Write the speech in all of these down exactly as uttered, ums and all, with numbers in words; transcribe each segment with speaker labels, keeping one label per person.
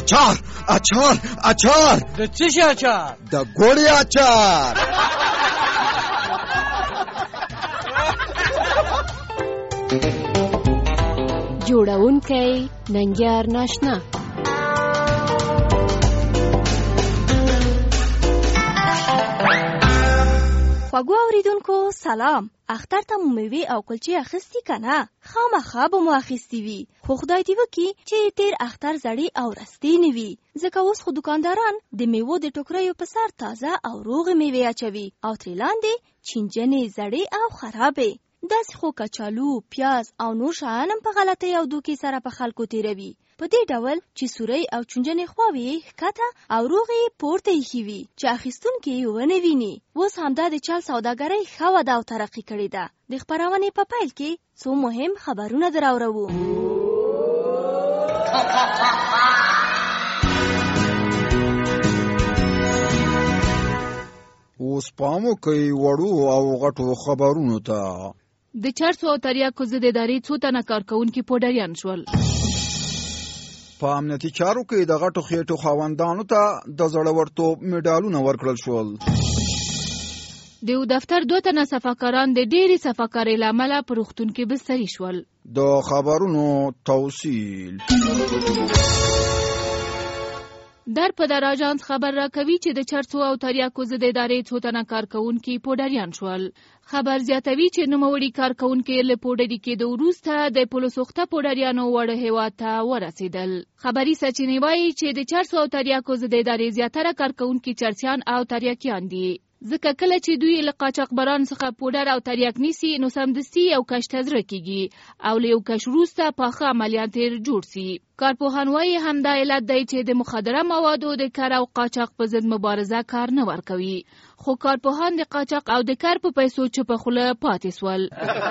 Speaker 1: اچار اچار اچار.
Speaker 2: د څه شي اچار؟
Speaker 1: د ګوړې اچار.
Speaker 3: جوړونکی ننګیار ناشنا.
Speaker 4: خوږو اوریدونکو سلام. اختر ته مو میوې او کلچې اخیستي که نه؟ خامخا به مو اخیستي وي، خو خدای دې وکړي چې تیر اختر زړې او رستې نه وي، ځکه اوس خو دوکانداران د میوو د ټوکریو په سر تازه او روغې میوې اچوي او ترې لاندې چینجنې زړې او خرابې. داسې خو کچالو، پیاز او نور شیان هم په غلطۍ او دوکې سره په خلکو تیروي، په دې ډول چې سورۍ او چونجنې خواوې یې ښکته او روغې پورته ایښي وي چې اخیستونکي یې ونه ویني. اوس همدا د چل سوداګرۍ ښه وده او ترقي کړې ده. د خپرونې په پیل کې څو مهم خبرونه دراوړو.
Speaker 1: اوس پام وکئ وړو او غټو خبرونو ته.
Speaker 5: د چرسو او تریاکو ضد ادارې څو تنه کارکوونکي پوډریان شول.
Speaker 1: په امنیتي چارو کې د غټو خېټو خاوندانو ته د زړورتوب میډالونه ورکړل شول.
Speaker 5: د یو دفتر دوه تنه صفاکاران د ډېرې صفاکارۍ له امله په روغتون کې بستري شول.
Speaker 1: د خبرونو توصیل.
Speaker 5: در په در اژانس خبر راکوي چې د چرسو او تریاکو ضد ادارې څو تنه کارکوونکي پوډریان شول. خبر زیاتوي چې نوموړي کارکوونکي له پوډري کېدو وروسته د پولوسوخته پوډریانو وړه هېواد ته ورسېدل. خبري سرچینې وایي چې د چرسو او تریاکو ضد ادارې زیاتره کارکوونکي چرسیان او تریاکیان دي، ځکه کله چې دوی له قاچاقبرانو څخه پوډر او تریاک نیسي نو سمدستي یو کش ته زړه کېږي او له یو کش وروسته پاخه عملیات یې جوړ سي. کارپوهان وایي همدا علت دی چې د مخدره موادو د کار او قاچاق په ضد مبارزه کار نه ورکوي، خو کارپوهان د قاچاق او د کار په پیسو چپه خوله پاتې سول.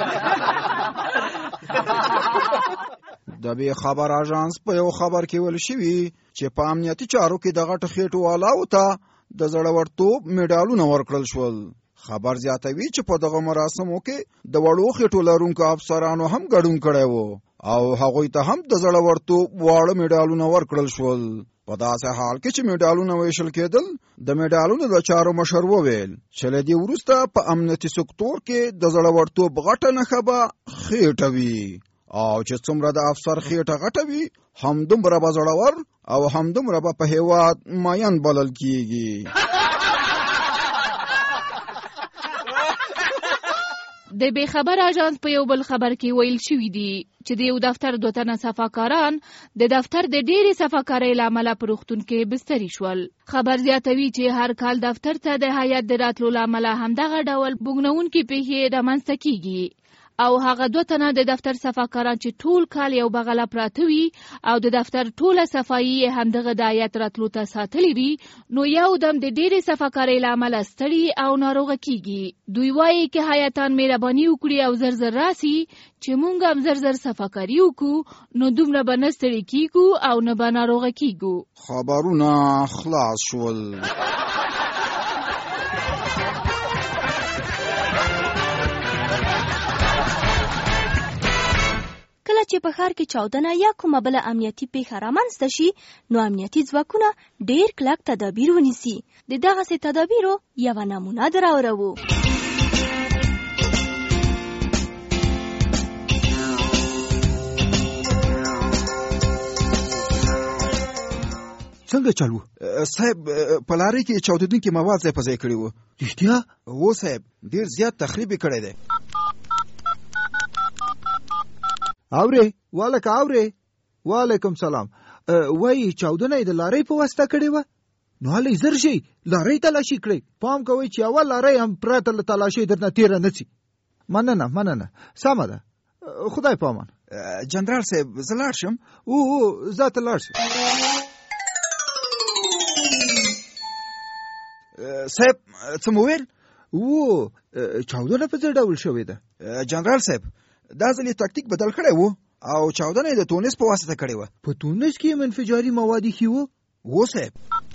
Speaker 1: د بې خبر اژانس په یو خبر کې ویل شوي چې په امنیتي چارو کې د غټو خېټو والاو ته د زړورتوب میډالونه ورکړل شول. خبر زیاتوي چې په دغه مراسمو کې د وړو خېټو لرونکو افسرانو هم ګډون کړی و او هغوی ته هم د زړورتوب واړه میډالونه ورکړل شول. په داسې حال کې چې میډالونه ویشل کېدل، د میډالونو د چارو مشر وویل چې له دې وروسته په امنیتي سکتور کې د زړورتوب غټه نښه به خېټه وي او چې څومره د افسر خېټه غټه وي همدومره به زړور او همدومره به په هېواد ماین بلل کېږي.
Speaker 5: د بې خبر اژانس په یو بل خبر کې ویل شوي دي چې د یو دفتر دوه تنه صفاکاران د دفتر د ډېرې صفاکارۍ له امله په روغتون کې بستري شول. خبر زیاتوي چې هر کال دفتر ته د هیات د راتلو له امله همدغه ډول بوږنوونکې پیښې رامنځته کېږي او هغه دوه تنه د دفتر صفاکاران چې ټول کال یو بغله پراته وي او د دفتر ټوله صفایي همدغه د هیات راتلو ته ساتلې وي، نو یو دم د ډېرې صفاکارۍ له امله ستړي او ناروغه کېږي. دوی وایي که هیاتان مهرباني وکړي او زر زر راسي چې مونږ هم زر زر صفاکاري وکړو نو دومره به نه ستړي کېږو او نه به ناروغه کېږو.
Speaker 1: خبرونه خلاص شول.
Speaker 4: کله چې په ښار کې چاودنه یا کومه بله امنیتي پیښه رامنځته شي نو امنیتي ځواکونه ډېر کلک تدابیر ونیسي. د دغسې تدابیرو یوه نمونه دراوړو.
Speaker 1: څنګه چلو؟ صاحب په لارې کې چاودېدونکي مواد ځای په ځای کړي وو. رښتیا؟ هو صاحب، ډېر زیات تخریب یې کړی دی.
Speaker 6: اورې والکه اورې وعلیکم سلام. وایي چاودنه یې د لارۍ په واسطه کړې وه، نو هلئ زر شئ لارۍ تلاشي کړئ. پام کوئ چې اول لارۍ هم پرته له تلاشۍ درنه تېره نه سي. مننه مننه، سمه ده، خدای پامان.
Speaker 1: جنرال صاحب زه لاړ شم؟
Speaker 6: او او زه ته لاړ شم.
Speaker 1: صاحب څه مو ویل؟
Speaker 6: او چاودنه په څه ډول شوې ده؟
Speaker 1: جنرال صاحب دا ځل یې تکتیک بدل کړی و او چاودنه یې د تونس په واسطه کړې وه.
Speaker 6: په تونس کې هم انفجاري مواد ایښي وو؟
Speaker 1: هو صاحب.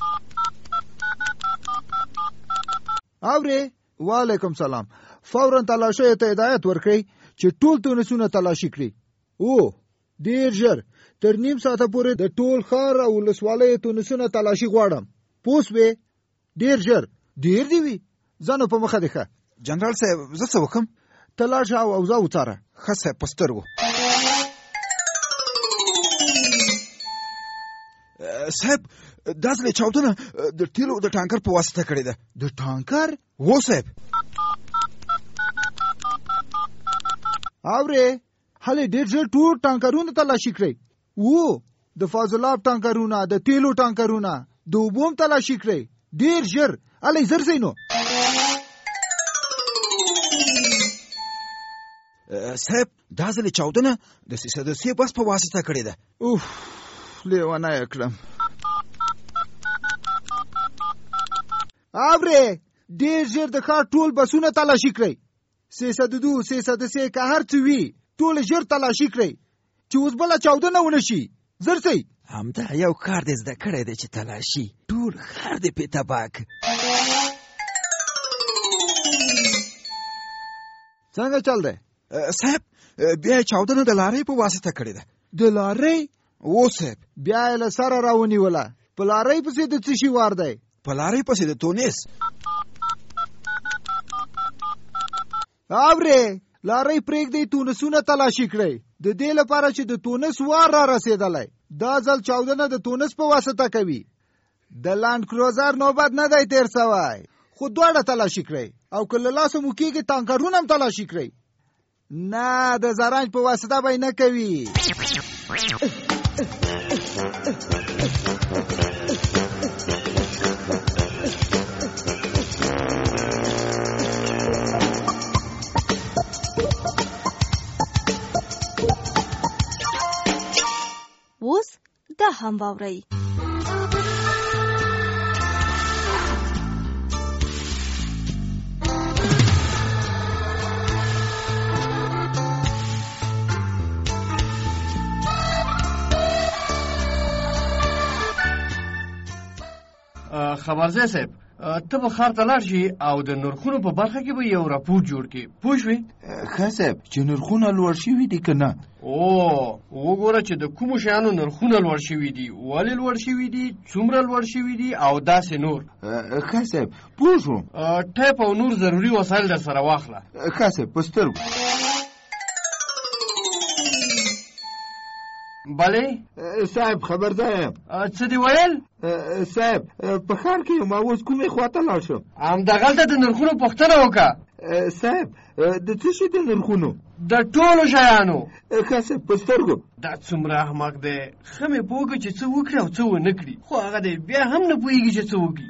Speaker 6: اورې وعلیکم سلام. فوراً تلاشۍ ته هدایت ورکړئ چې ټول تونسونه تلاشي کړي. او ډیر ژر تر نیم ساعته پورې د ټول ښار او ولسوالیو تونسونه تلاشي غواړم. پوه شوې؟ ډیر ژر. ډیر دی وي. ځانو په مخه دی ښه.
Speaker 1: جنرال صاحب زه څه وکم؟
Speaker 6: ته لاړ شه او اوضاع وڅاره.
Speaker 1: ښه صاحب په سترګو. صاحب دا ځل چاودنه د تیلو د ټانکر په واسطه کړې ده.
Speaker 6: د ټانکر؟
Speaker 1: هو صاحب.
Speaker 6: اورې هلې ډېر ژر ټول ټانکرونه تلاشي کړئ. وو د فاضلاب ټانکرونه، د تیلو ټانکرونه، د اوبو هم تلاشي کړئ. ډېر ژر هلې زر ځئ نو.
Speaker 1: صاحب دا ځل چاودنه د سیسدسي بس په واسطه کړې ده.
Speaker 6: اوف لیونی یې کړم. اورې ډېر ژر د ښار ټول بسونه تلاشي کړئ. سه سده دو سه سده سه که هر څه وي ټول ژر تلاشي کړئ چې اوس بله چاودنه ونه شي. زر سئ.
Speaker 1: همدا یو کار دې زده کړی دی چې تلاشي ټول ښار دې پې تباه کړ.
Speaker 6: څنګه چل دی؟
Speaker 1: صاحب بیا یې چاودنه د لارۍ په واسطه کړې ده.
Speaker 6: د لارۍ؟
Speaker 1: و صاحب.
Speaker 6: بیا یې له سره راونیوله. په لارۍ پسې د څه شي وار دی؟
Speaker 1: په لارۍ پسې د تونس.
Speaker 6: اورې لارۍ پرېږدئ تونسونه تلاشي کړئ د دې لپاره چې د تونس وار را رسېدلی. دا ځل چاودنه د تونس په واسطه کوي. د لانډ کروزر نوبت نه دی تېر سوی، خو دواړه تلاشي کړئ او که له لاسه مو کېږي ټانکرونه هم تلاشي کړئ. نه د زرنج په واسطه به یې نه کوي.
Speaker 4: اوس دا هم واورئ.
Speaker 2: خبرځای صاحب ته به ښار ته لاړ شي او د نرخونو په برخه کې به یو راپور جوړ کړي. پوه شوې؟
Speaker 6: ښه صاحب چې نرخونه لوړ شوي دي که نه؟
Speaker 2: او وګوره چې د کومو شیانو نرخونه لوړ شوي دي، ولې لوړ شوي دي، څومره لوړ شوي دي او داسې نور.
Speaker 6: ښه صاحب پوه شوم.
Speaker 2: ټیپ او نور ضروري وسایل در سره واخله.
Speaker 6: ښه صاحب په سترګو.
Speaker 2: بله
Speaker 6: صاحب خبرځای یم.
Speaker 2: څه دې ویل؟
Speaker 6: صاحب په ښار کې یم او اوس کومې خواته لاړ شم.
Speaker 2: همدغلته د نرخونو پوښتنه وکړه.
Speaker 6: صاحب د څه شي د نرخونو؟
Speaker 2: د ټولو شیانو.
Speaker 6: ښه صاحب په سترګو.
Speaker 2: دا څومره احمق دی، ښه مې پوه کړه چې څه وکړي او څه ونه کړي، خو هغه دی بیا هم نه پوهېږي چې څه وکړي.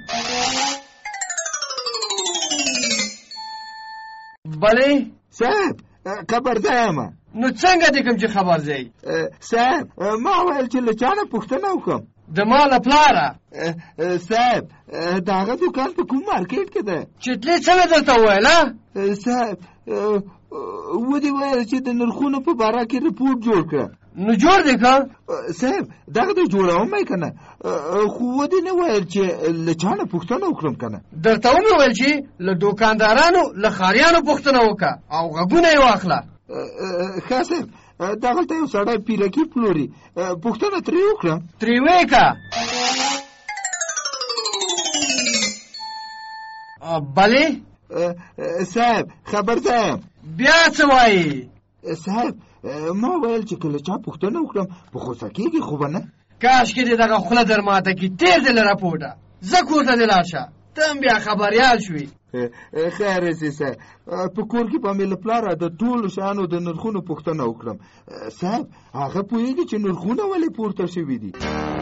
Speaker 2: بلې
Speaker 6: صاحب خبرځای یم.
Speaker 2: نو څنګه دې کوم چې خبر ځای؟
Speaker 6: صاحب ما ویل چې له چا نه پوښتنه وکړم.
Speaker 2: د ما له پلاره.
Speaker 6: صاحب د هغه دوکان په کوم مارکېټ کې دی؟
Speaker 2: چې تلې څنګه درته وویل؟
Speaker 6: صاحب ودې ویل چې د نرخونو په باره کې رپورټ جوړ کړه.
Speaker 2: نو جوړ دې که؟
Speaker 6: صاحب دغه د جوړوم یې که نه، خو ودې نه ویل چې له چا نه پوښتنه وکړم که نه.
Speaker 2: درته ومې ویل چې له دوکاندارانو له ښاریانو پوښتنه وکړه او غږونه یې واخله.
Speaker 6: ښه صاحب دغلته یو سړی پیرکي پلوري، پوښتنه ترې وکړه.
Speaker 2: ترې ویې که؟ بلې
Speaker 6: صاحب خبرځای یم.
Speaker 2: بیا څه وایي؟
Speaker 6: صاحب ما ویل چې که له چا پوښتنه وکړم په غوسه کېږي خو به نه.
Speaker 2: کاشکې دې دغه خوله در ماته کړي. تېر دې له راپورټه زه کور ته دې لاړ شه، ته هم بیا خبریال شوې.
Speaker 6: خیر سي صاحب په کور کې به مې له پلاره د ټولو شیانو د نرخونو پوښتنه وکړم. صاحب هغه پوهېږي چې نرخونه ولې پورته شوي دي؟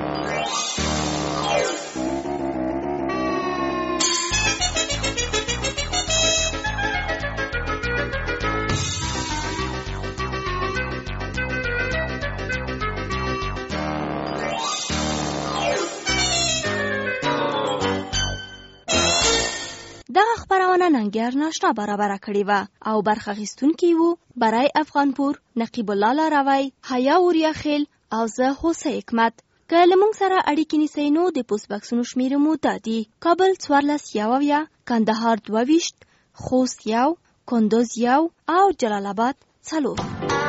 Speaker 4: دغه خبرونه ننګیار ناشنا برابره کړې وه او برخه اخیستونکي وو برای افغانپور نقیب الله لاروی، حیا اوریاخیل او زه هوسه حکمت. که له موږ سره اړیکې نیسئ نو د پوسټ بکسونو شمېرې مو دا دي: کابل څوارلس یو اویا، کندهار دوه ویشت، خوست یو، کندوز یو او جلال آباد څلور.